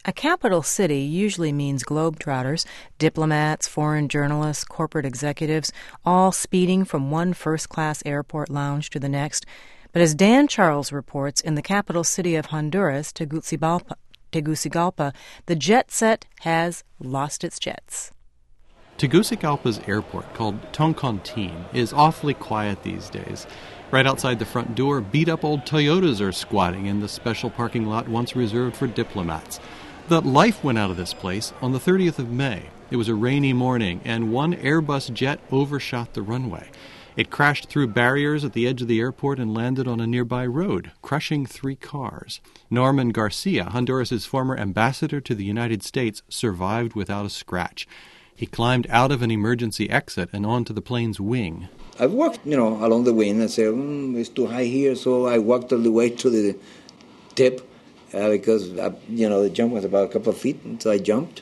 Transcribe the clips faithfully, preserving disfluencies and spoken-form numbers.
A capital city usually means globetrotters, diplomats, foreign journalists, corporate executives, all speeding from one first-class airport lounge to the next. But as Dan Charles reports, in the capital city of Honduras, Tegucigalpa, Tegucigalpa, the jet set has lost its jets. Tegucigalpa's airport, called Toncontín, is awfully quiet these days. Right outside the front door, beat-up old Toyotas are squatting in the special parking lot once reserved for diplomats. The life went out of this place on the thirtieth of May. It was a rainy morning, and one Airbus jet overshot the runway. It crashed through barriers at the edge of the airport and landed on a nearby road, crushing three cars. Norman Garcia, Honduras' former ambassador to the United States, survived without a scratch. He climbed out of an emergency exit and onto the plane's wing. I've walked, you know, along the wing and said, mm, it's too high here, so I walked all the way to the tip uh, because, I, you know, the jump was about a couple of feet, so I jumped.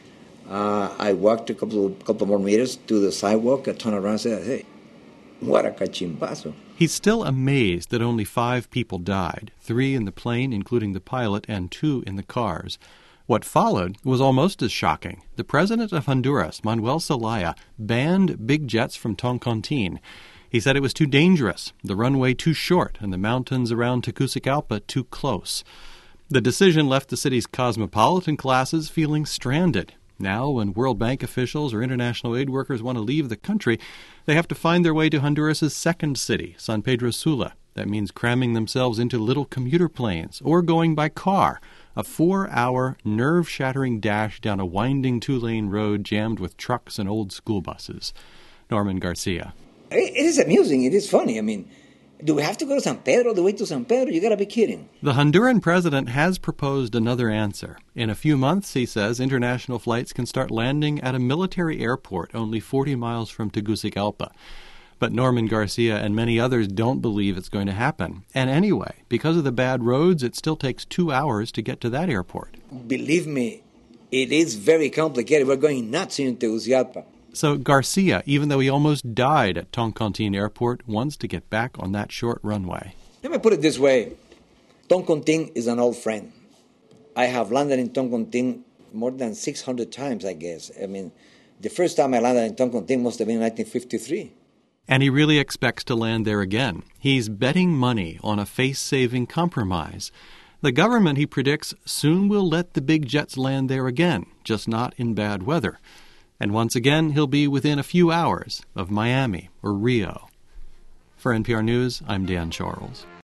Uh, I walked a couple couple more meters to the sidewalk. I turned around and said, hey, what a cachimbazo. He's still amazed that only five people died, three in the plane, including the pilot, and two in the cars. What followed was almost as shocking. The president of Honduras, Manuel Zelaya, banned big jets from Toncontín. He said it was too dangerous, the runway too short, and the mountains around Tegucigalpa too close. The decision left the city's cosmopolitan classes feeling stranded. Now, when World Bank officials or international aid workers want to leave the country, they have to find their way to Honduras' second city, San Pedro Sula. That means cramming themselves into little commuter planes or going by car, a four-hour, nerve-shattering dash down a winding two-lane road jammed with trucks and old school buses. Norman Garcia. It is amusing. It is funny. I mean, do we have to go to San Pedro, the way to San Pedro? You got to be kidding. The Honduran president has proposed another answer. In a few months, he says, international flights can start landing at a military airport only forty miles from Tegucigalpa. But Norman Garcia and many others don't believe it's going to happen. And anyway, because of the bad roads, it still takes two hours to get to that airport. Believe me, it is very complicated. We're going nuts in Tegucigalpa. So Garcia, even though he almost died at Toncontín Airport, wants to get back on that short runway. Let me put it this way. Toncontín is an old friend. I have landed in Toncontín more than six hundred times, I guess. I mean, the first time I landed in Toncontín must have been in nineteen fifty-three. And he really expects to land there again. He's betting money on a face-saving compromise. The government, he predicts, soon will let the big jets land there again, just not in bad weather. And once again, he'll be within a few hours of Miami or Rio. For N P R News, I'm Dan Charles.